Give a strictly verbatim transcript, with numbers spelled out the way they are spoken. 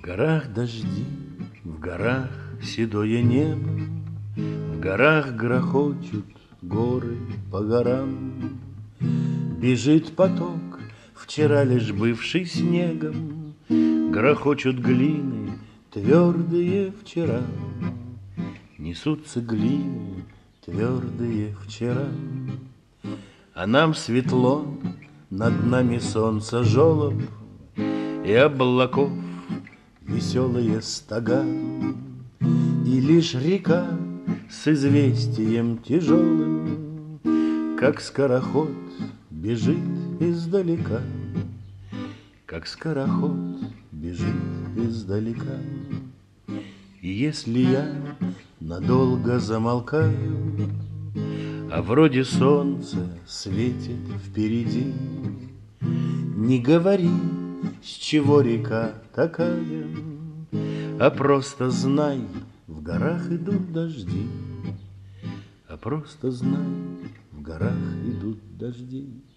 горах дожди, в горах седое небо, в горах грохочут горы по горам. Бежит поток, вчера лишь бывший снегом, грохочут глины, твердые вчера. Несутся глины, твердые вчера. А нам светло, над нами солнце жолоб, и облаков веселые стога. И лишь река с известием тяжелым, как скороход, бежит издалека, как скороход бежит издалека. И если я надолго замолкаю, а вроде солнце светит впереди, не говори, с чего река такая, а просто знай, в горах идут дожди, а просто знай, в горах идут дожди.